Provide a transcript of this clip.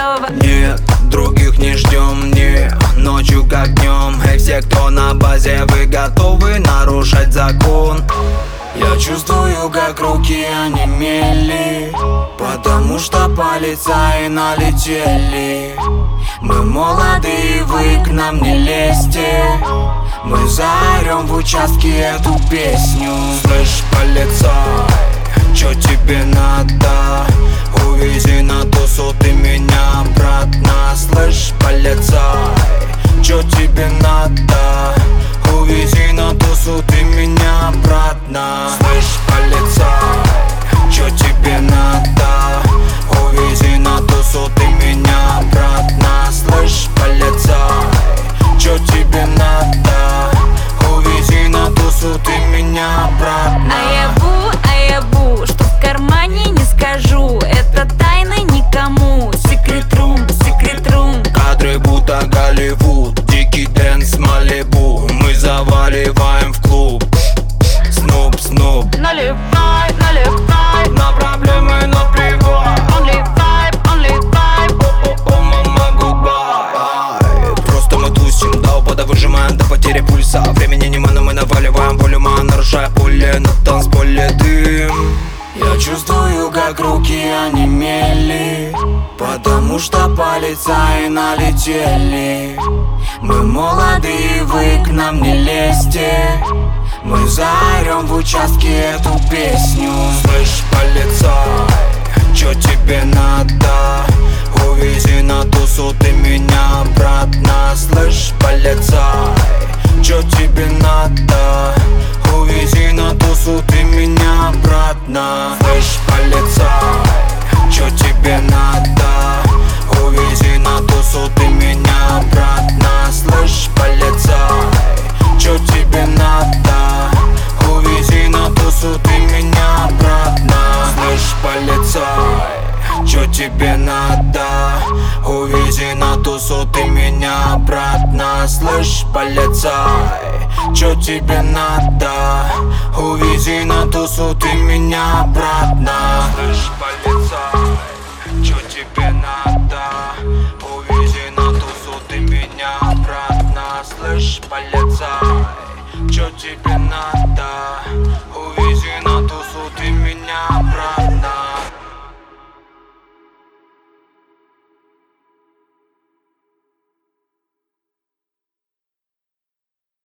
готова. Нет, других не ждем, не ночью как днем. Эй, все, кто на базе, вы готовы нарушать закон? Я чувствую, как руки онемели, потому что полицаи налетели. Мы молоды, вы к нам не лезьте. Мы заорем в участке эту песню. Слышь, полицай, чё тебе надо? Увези на тусу ты меня обратно. Слышь, полицай, чё тебе надо? Увези на тусу ты меня обратно. Слышь, полицай, чё тебе надо? Увези на тусу ты меня обратно. Слышь, полицай, чё тебе надо? Увези на тусу ты меня обратно. А я бу, что в кармане не скажу. Это тайна никому. Секрет рум. Кадры будто Голливуд, дикий дэнс Малибу. Мы заваливаем в клуб. Снуп. Наливай. На проблемы наплевать. Only vibe. О, мама, гудбай. Просто мы тусим, до упада выжимаем до потери пульса. Времени нема, но мы наваливаем волюма, нарушая пули на танцполе дым. Я чувствую, как руки онемели, потому что полицаи налетели. Мы молоды, вы к нам не лезьте. Мы заорем в участке эту песню. Слышь, полицай, чё тебе надо? Увези на тусу ты меня обратно. Слышь, полицай, чё тебе надо? Увези на тусу ты меня обратно. Слышь, полицай, чё тебе надо? Увези на тусу ты меня обратно. Слышь, полицай, чё тебе надо? Увези на тусу ты меня обратно. Слышь, полицай, чё тебе надо? Увези на тусу ты меня обратно. Слышь, полицай, чё тебе надо? Увези на тусу ты меня обратно. Слышь, полицай, чё тебе надо? Увези на тусу ты меня обратно. Слышь, полицай, чё тебе надо? Увези на тусу ты меня обратно.